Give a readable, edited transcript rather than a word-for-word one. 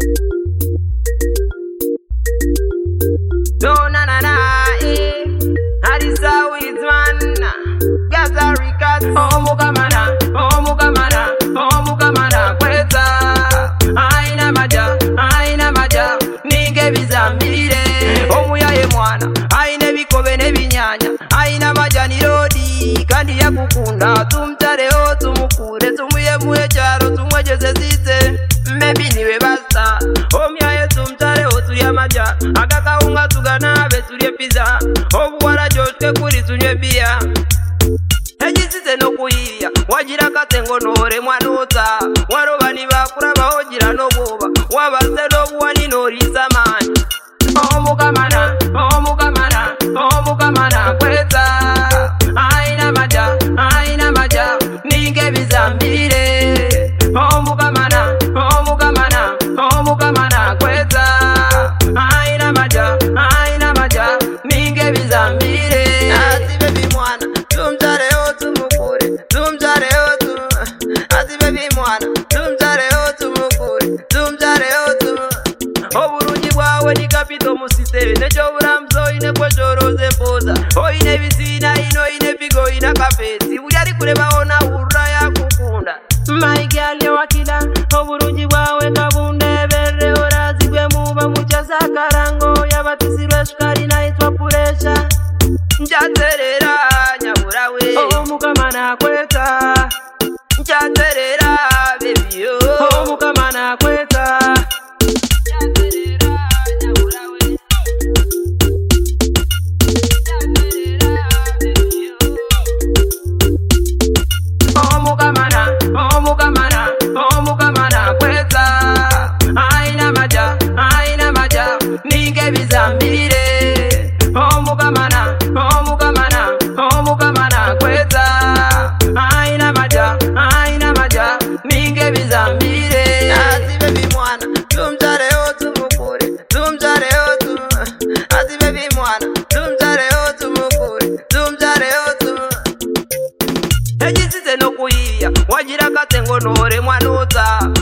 No na na na Harisa with man Gaza Rikas Omukamana Kweta Aina maja Nige bizambire Omuyaye mwana Aine bikobe nebinyanya Aina maja ni rodi Kandi ya kukunda Tumtareo tumukure Tumuye muye charo Tumwejeze zite Mbebi niwe basta Omuyaye tumtareo tuyamaja Agaka unga tuganabe tulie pizza Obuwara jote kuri tunywe bia Ejisite no kuyiya Wajira katengo nore mwanota Warobani bakura bahogira no goba Wabaze no buwani nori samani Omukamana Kweta Aina maja Ninge bizambire Omukamana Kweta Aina maja Ninge bizambire Ati baby mwana Tumtareo tumukure Ati baby mwana Tumtareo tumukure Oburungi bwawe ni kapito musite Necho buramzo ine kwejoroze poza Oine visina ino ine pigo ina kafeti Ujari kureba ona urra ya kukunda My girl ya wakila Oburungi bwawe kabunde Bere orazi kwe muba muchaza karango Yabatisirwe sukari na itwa puresha Njaterera nyaburawe Omukamana Kweta Njaterera baby yo Omukamana Kweta Omukamana Kweta Aina maja Ninge bizambire Omukamana Kweta Aina maja Ninge bizambire Ati baby mwana Tumtareo tumukure Ati baby mwana Tumtareo tumukure Ejisite no kuyiya Wajira katengo nore mwanota